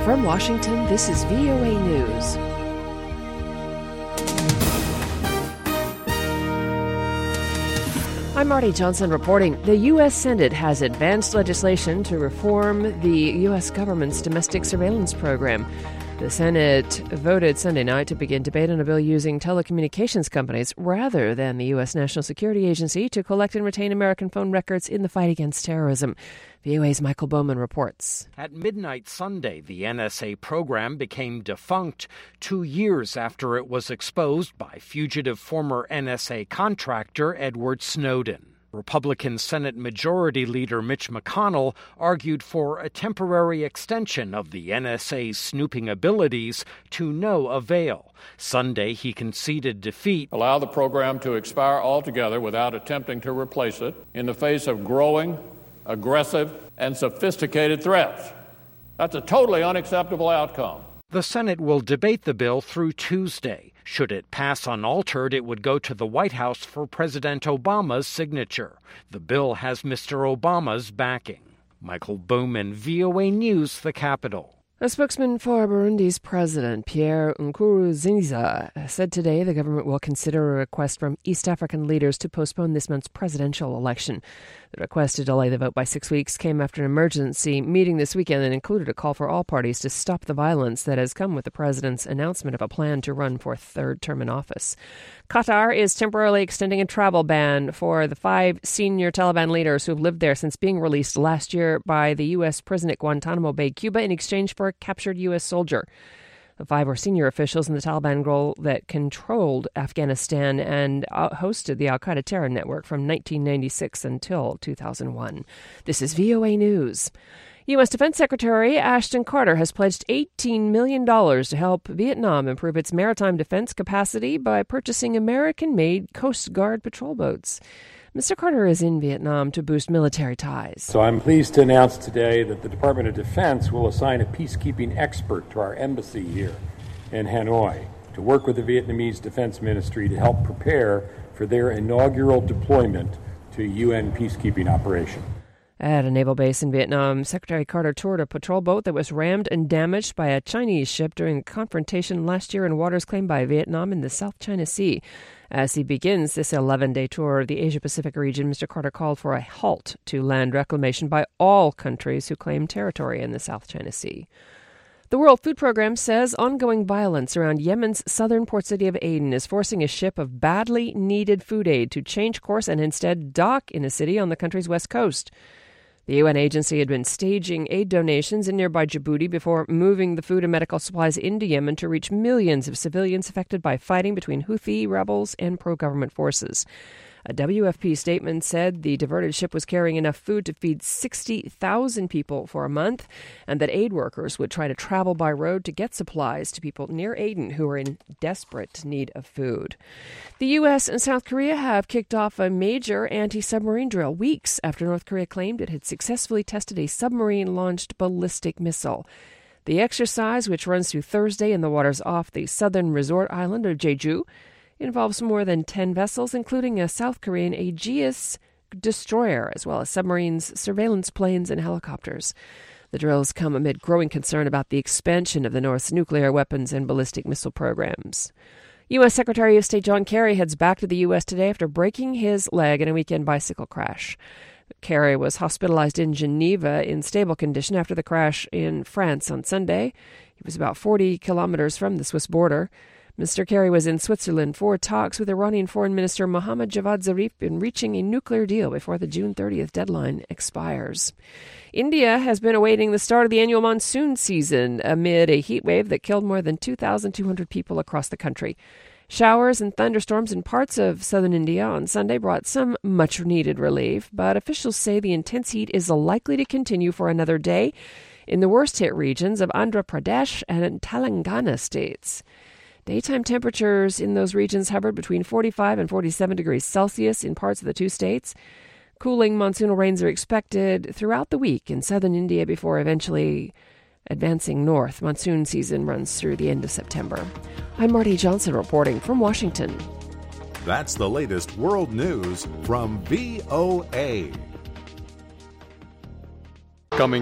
From Washington, this is VOA News. I'm Marty Johnson reporting. The U.S. Senate has advanced legislation to reform the U.S. government's domestic surveillance program. The Senate voted Sunday night to begin debate on a bill using telecommunications companies rather than the U.S. National Security Agency to collect and retain American phone records in the fight against terrorism. VOA's Michael Bowman reports. At midnight Sunday, the NSA program became defunct 2 years after it was exposed by fugitive former NSA contractor Edward Snowden. Republican Senate Majority Leader Mitch McConnell argued for a temporary extension of the NSA's snooping abilities to no avail. Sunday, he conceded defeat. Allow the program to expire altogether without attempting to replace it in the face of growing, aggressive, and sophisticated threats. That's a totally unacceptable outcome. The Senate will debate the bill through Tuesday. Should it pass unaltered, it would go to the White House for President Obama's signature. The bill has Mr. Obama's backing. Michael Bowman, VOA News, the Capitol. A spokesman for Burundi's president, Pierre Nkurunziza, said today the government will consider a request from East African leaders to postpone this month's presidential election. The request to delay the vote by 6 weeks came after an emergency meeting this weekend that included a call for all parties to stop the violence that has come with the president's announcement of a plan to run for a third term in office. Qatar is temporarily extending a travel ban for the 5 senior Taliban leaders who have lived there since being released last year by the U.S. prison at Guantanamo Bay, Cuba, in exchange for a captured U.S. soldier. The 5 were senior officials in the Taliban role that controlled Afghanistan and hosted the al-Qaeda terror network from 1996 until 2001. This is VOA News. U.S. Defense Secretary Ashton Carter has pledged $18 million to help Vietnam improve its maritime defense capacity by purchasing American-made Coast Guard patrol boats. Mr. Carter is in Vietnam to boost military ties. So I'm pleased to announce today that the Department of Defense will assign a peacekeeping expert to our embassy here in Hanoi to work with the Vietnamese Defense Ministry to help prepare for their inaugural deployment to a UN peacekeeping operation. At a naval base in Vietnam, Secretary Carter toured a patrol boat that was rammed and damaged by a Chinese ship during a confrontation last year in waters claimed by Vietnam in the South China Sea. As he begins this 11-day tour of the Asia-Pacific region, Mr. Carter called for a halt to land reclamation by all countries who claim territory in the South China Sea. The World Food Programme says ongoing violence around Yemen's southern port city of Aden is forcing a ship of badly needed food aid to change course and instead dock in a city on the country's west coast. The UN agency had been staging aid donations in nearby Djibouti before moving the food and medical supplies into Yemen to reach millions of civilians affected by fighting between Houthi rebels and pro-government forces. A WFP statement said the diverted ship was carrying enough food to feed 60,000 people for a month, and that aid workers would try to travel by road to get supplies to people near Aden who are in desperate need of food. The U.S. and South Korea have kicked off a major anti-submarine drill weeks after North Korea claimed it had successfully tested a submarine-launched ballistic missile. The exercise, which runs through Thursday in the waters off the southern resort island of Jeju, involves more than 10 vessels, including a South Korean Aegis destroyer, as well as submarines, surveillance planes, and helicopters. The drills come amid growing concern about the expansion of the North's nuclear weapons and ballistic missile programs. U.S. Secretary of State John Kerry heads back to the U.S. today after breaking his leg in a weekend bicycle crash. Kerry was hospitalized in Geneva in stable condition after the crash in France on Sunday. He was about 40 kilometers from the Swiss border. Mr. Kerry was in Switzerland for talks with Iranian Foreign Minister Mohammad Javad Zarif in reaching a nuclear deal before the June 30th deadline expires. India has been awaiting the start of the annual monsoon season amid a heat wave that killed more than 2,200 people across the country. Showers and thunderstorms in parts of southern India on Sunday brought some much-needed relief, but officials say the intense heat is likely to continue for another day in the worst-hit regions of Andhra Pradesh and Telangana states. Daytime temperatures in those regions hovered between 45 and 47 degrees Celsius in parts of the two states. Cooling monsoonal rains are expected throughout the week in southern India before eventually advancing north. Monsoon season runs through the end of September. I'm Marty Johnson reporting from Washington. That's the latest world news from VOA. Coming